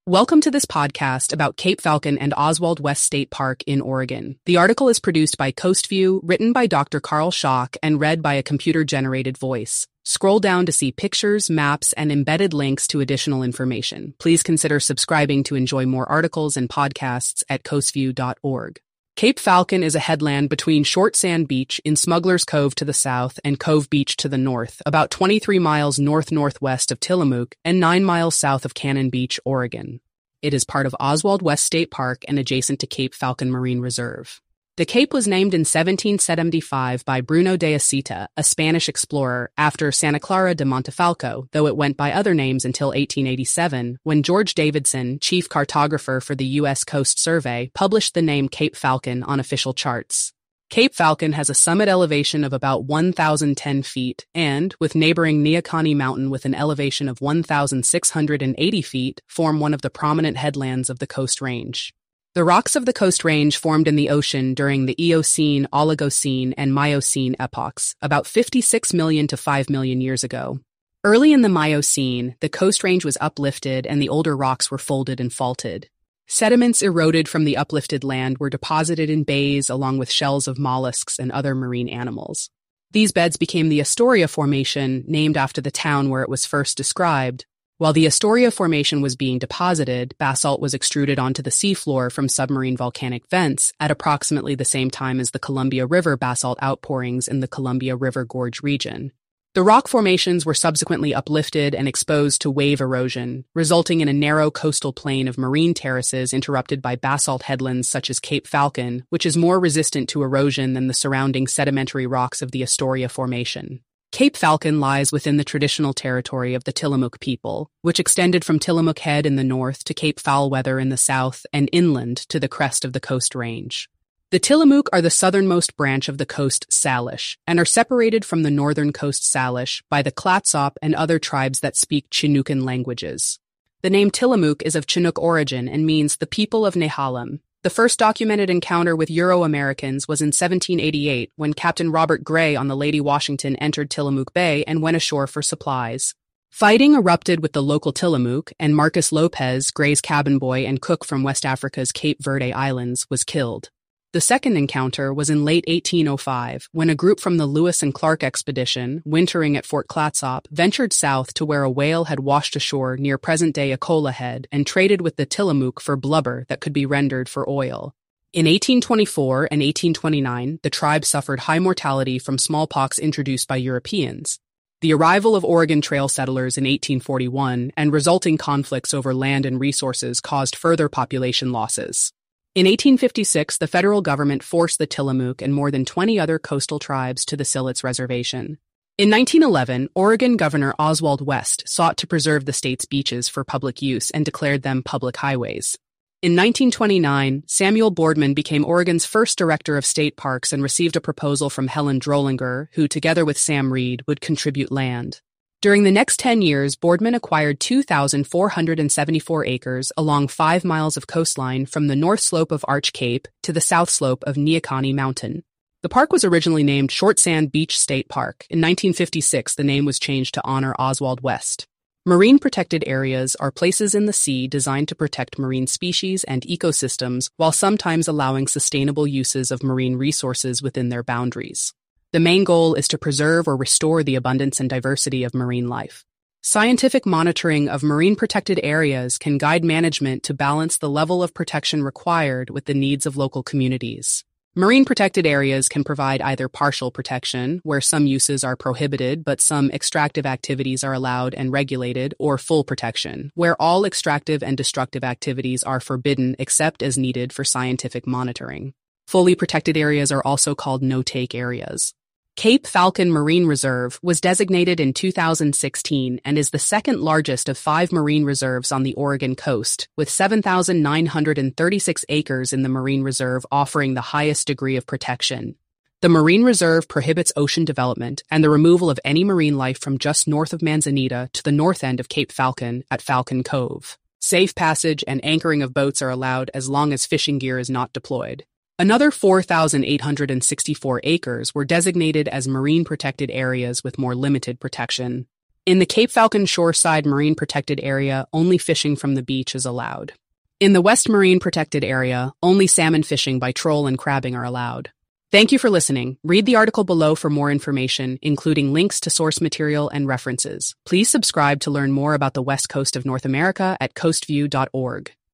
Welcome to this podcast about Cape Falcon and Oswald West State Park in Oregon. The article is produced by CoastView, written by Dr. Carl Schock, and read by a computer-generated voice. Scroll down to see pictures, maps, and embedded links to additional information. Please consider subscribing to enjoy more articles and podcasts at coastview.org. Cape Falcon is a headland between Short Sand Beach in Smuggler's Cove to the south and Cove Beach to the north, about 23 miles north-northwest of Tillamook and 9 miles south of Cannon Beach, Oregon. It is part of Oswald West State Park and adjacent to Cape Falcon Marine Reserve. The cape was named in 1775 by Bruno de Acita, a Spanish explorer, after Santa Clara de Montefalco, though it went by other names until 1887, when George Davidson, chief cartographer for the U.S. Coast Survey, published the name Cape Falcon on official charts. Cape Falcon has a summit elevation of about 1,010 feet and, with neighboring Neahkahnie Mountain with an elevation of 1,680 feet, form one of the prominent headlands of the Coast Range. The rocks of the Coast Range formed in the ocean during the Eocene, Oligocene, and Miocene epochs, about 56 million to 5 million years ago. Early in the Miocene, the Coast Range was uplifted and the older rocks were folded and faulted. Sediments eroded from the uplifted land were deposited in bays along with shells of mollusks and other marine animals. These beds became the Astoria Formation, named after the town where it was first described. While the Astoria Formation was being deposited, basalt was extruded onto the seafloor from submarine volcanic vents at approximately the same time as the Columbia River basalt outpourings in the Columbia River Gorge region. The rock formations were subsequently uplifted and exposed to wave erosion, resulting in a narrow coastal plain of marine terraces interrupted by basalt headlands such as Cape Falcon, which is more resistant to erosion than the surrounding sedimentary rocks of the Astoria Formation. Cape Falcon lies within the traditional territory of the Tillamook people, which extended from Tillamook Head in the north to Cape Foulweather in the south and inland to the crest of the Coast Range. The Tillamook are the southernmost branch of the Coast Salish and are separated from the northern Coast Salish by the Clatsop and other tribes that speak Chinookan languages. The name Tillamook is of Chinook origin and means the people of Nehalem. The first documented encounter with Euro-Americans was in 1788 when Captain Robert Gray on the Lady Washington entered Tillamook Bay and went ashore for supplies. Fighting erupted with the local Tillamook, and Marcus Lopez, Gray's cabin boy and cook from West Africa's Cape Verde Islands, was killed. The second encounter was in late 1805 when a group from the Lewis and Clark expedition, wintering at Fort Clatsop, ventured south to where a whale had washed ashore near present-day Akola Head and traded with the Tillamook for blubber that could be rendered for oil. In 1824 and 1829, the tribe suffered high mortality from smallpox introduced by Europeans. The arrival of Oregon Trail settlers in 1841 and resulting conflicts over land and resources caused further population losses. In 1856, the federal government forced the Tillamook and more than 20 other coastal tribes to the Silets Reservation. In 1911, Oregon Governor Oswald West sought to preserve the state's beaches for public use and declared them public highways. In 1929, Samuel Boardman became Oregon's first director of state parks and received a proposal from Helen Drollinger, who, together with Sam Reed, would contribute land. During the next 10 years, Boardman acquired 2,474 acres along 5 miles of coastline from the north slope of Arch Cape to the south slope of Neahkahnie Mountain. The park was originally named Short Sand Beach State Park. In 1956, the name was changed to honor Oswald West. Marine protected areas are places in the sea designed to protect marine species and ecosystems while sometimes allowing sustainable uses of marine resources within their boundaries. The main goal is to preserve or restore the abundance and diversity of marine life. Scientific monitoring of marine protected areas can guide management to balance the level of protection required with the needs of local communities. Marine protected areas can provide either partial protection, where some uses are prohibited but some extractive activities are allowed and regulated, or full protection, where all extractive and destructive activities are forbidden except as needed for scientific monitoring. Fully protected areas are also called no-take areas. Cape Falcon Marine Reserve was designated in 2016 and is the second largest of 5 marine reserves on the Oregon coast, with 7,936 acres in the marine reserve offering the highest degree of protection. The marine reserve prohibits ocean development and the removal of any marine life from just north of Manzanita to the north end of Cape Falcon at Falcon Cove. Safe passage and anchoring of boats are allowed as long as fishing gear is not deployed. Another 4,864 acres were designated as marine protected areas with more limited protection. In the Cape Falcon Shoreside Marine Protected Area, only fishing from the beach is allowed. In the West Marine Protected Area, only salmon fishing by troll and crabbing are allowed. Thank you for listening. Read the article below for more information, including links to source material and references. Please subscribe to learn more about the West Coast of North America at coastview.org.